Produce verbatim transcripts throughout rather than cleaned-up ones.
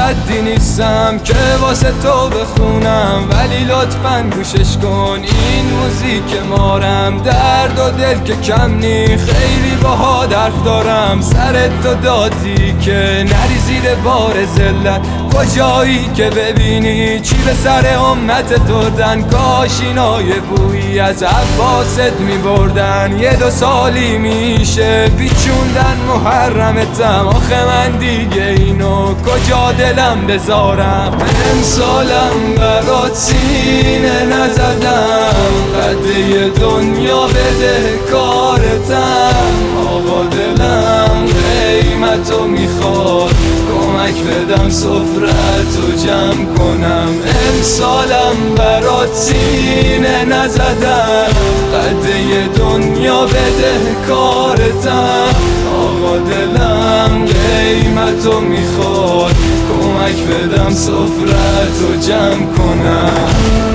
ردی نیستم که واسه تو بخونم، ولی لطفاً گوشش کن این موزیک مارم. درد و دل که کم نی خیلی باها حرف دارم، سرت تو دادی که نری زیر بار ذلت. کجایی که ببینی چی به سر امت دردن، کاش اینای بویی از عباست می بردن. یه دو سالی میشه بیچوندن محرمتم، آخه من دیگه اینو کجا دلم بذارم. امسالم برات سینه نزدم، قده دنیا بده کارتم. آقا دلم قیمتو میخواد، کمک بدم سفرتو جمع کنم. امسالم برات سینه نزدم، قده دنیا بده کارتم. آقا دلم قیمتو میخواد، کمک بدم سفرتو جمع کنم.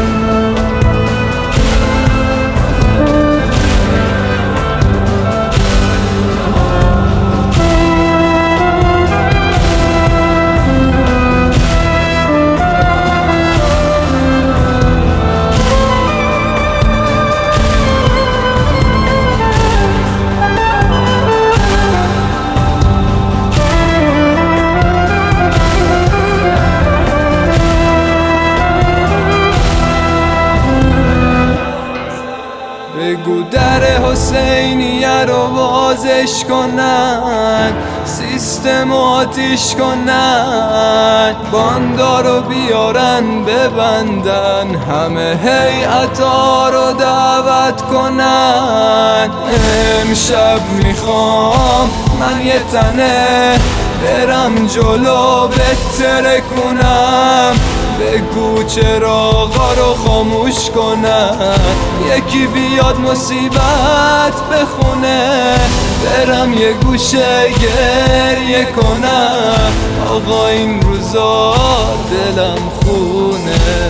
بگو در حسینیه رو بازش کنن، سیستم آتیش کنن، باندا رو بیارن ببندن، همه هیئتا رو دعوت کنن. امشب میخوام من یه تنه برم جلو بتره کنم، بگو چراغا رو خاموش کنن، یکی بیاد مصیبت بخونه، برم یه گوشه گریه کنم. آقا این روزا دلم خونه.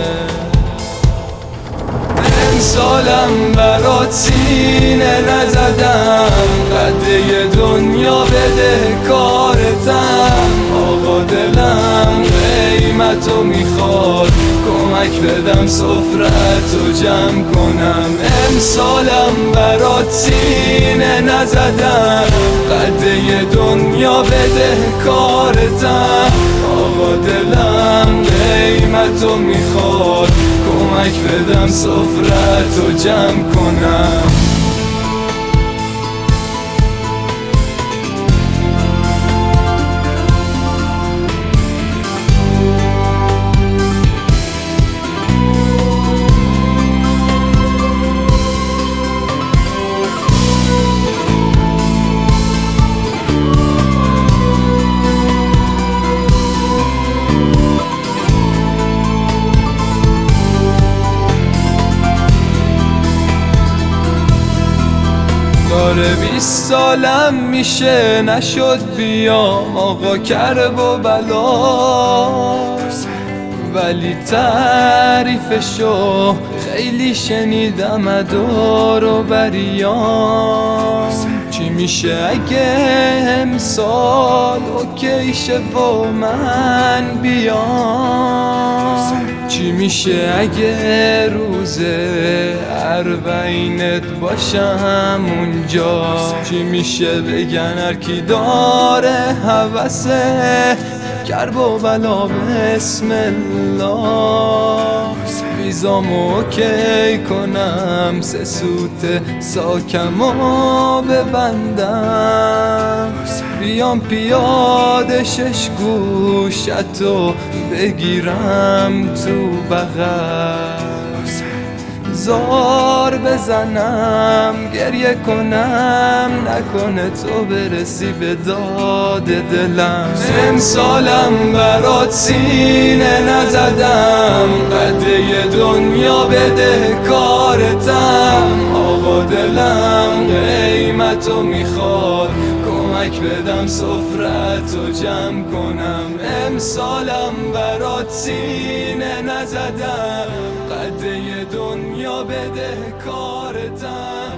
امسالم برات سینه نزدم، قده دنیا بده کارتم. آقا دلم قیمتو میخواد، کمک بدم سفرتو جمع کنم. امسالم برات سینه نزدم، قده دنیا بده کارتم. آقا دلم قیمتو میخواد، کمک بدم سفرتو جمع کنم. داره بیست سالم میشه نشد بیام، آقا کرب و بلا، ولی تعریفشو خیلی شنیدم دور و بریام. چی میشه اگه امسال اوکی شه و من بیام؟ چی میشه اگه روز اربعینت باشم اونجا؟ چی میشه بگن هرکی داره هوسه کرب و بلا بسم الله؟ ویزام اوکی کنم سه سوت ساکمو ببندم، بیام پیاده شش گوشتو بگیرم تو بغل، زار بزنم گریه کنم نکنه تو برسی به داد دلم. امسالم برات سینه نزدم، قده دنیا بده کارتم. آقا دلم قیمتو میخواد، کمک بدم سفرتو جمع کنم. امسالم برات سینه نزدم، قده دنیا بده کارتم.